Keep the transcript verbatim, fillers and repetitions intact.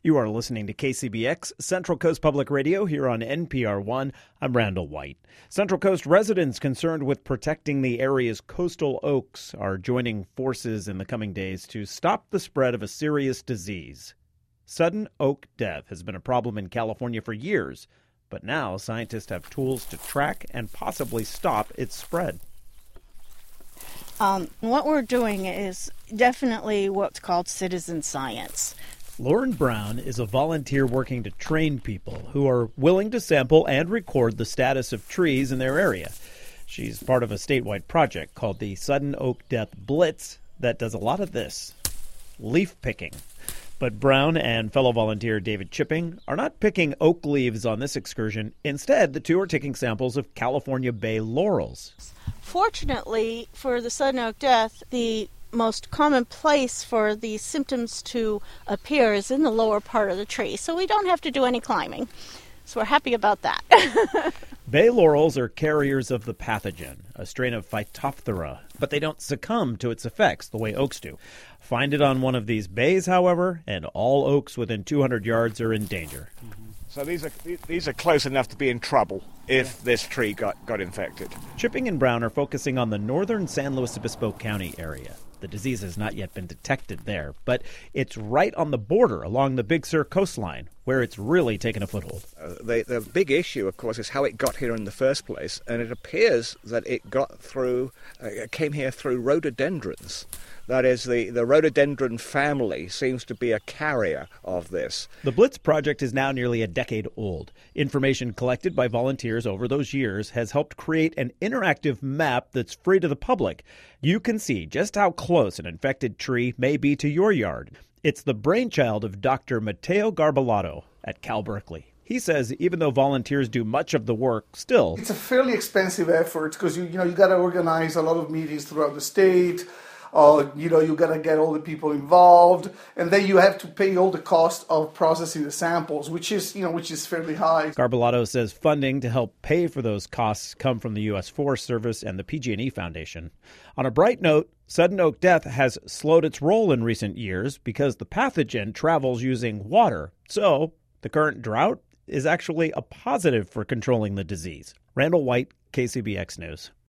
You are listening to K C B X, Central Coast Public Radio, here on N P R one. I'm Randall White. Central Coast residents concerned with protecting the area's coastal oaks are joining forces in the coming days to stop the spread of a serious disease. Sudden oak death has been a problem in California for years, but now scientists have tools to track and possibly stop its spread. Um, what we're doing is definitely what's called citizen science. Lauren Brown is a volunteer working to train people who are willing to sample and record the status of trees in their area. She's part of a statewide project called the Sudden Oak Death Blitz that does a lot of this, leaf picking. But Brown and fellow volunteer David Chipping are not picking oak leaves on this excursion. Instead, the two are taking samples of California bay laurels. Fortunately, for the sudden oak death, the most common place for these symptoms to appear is in the lower part of the tree, so we don't have to do any climbing. So we're happy about that. Bay laurels are carriers of the pathogen, a strain of Phytophthora, but they don't succumb to its effects the way oaks do. Find it on one of these bays, however, and all oaks within two hundred yards are in danger. So these are these are close enough to be in trouble if this tree got, got infected. Chipping and Brown are focusing on the northern San Luis Obispo County area. The disease has not yet been detected there, but it's right on the border along the Big Sur coastline, where it's really taken a foothold. Uh, the, the big issue, of course, is how it got here in the first place, and it appears that it got through, uh, it came here through rhododendrons. That is, the, the rhododendron family seems to be a carrier of this. The Blitz project is now nearly a decade old. Information collected by volunteers over those years has helped create an interactive map that's free to the public. You can see just how close an infected tree may be to your yard. It's the brainchild of Doctor Matteo Garballato at Cal Berkeley. He says even though volunteers do much of the work, still it's a fairly expensive effort because you you know you got to organize a lot of meetings throughout the state. Uh, you know, you got to get all the people involved, and then you have to pay all the cost of processing the samples, which is, you know, which is fairly high. Garballato says funding to help pay for those costs come from the U S Forest Service and the P G and E Foundation. On a bright note, sudden oak death has slowed its roll in recent years because the pathogen travels using water. So the current drought is actually a positive for controlling the disease. Randall White, K C B X News.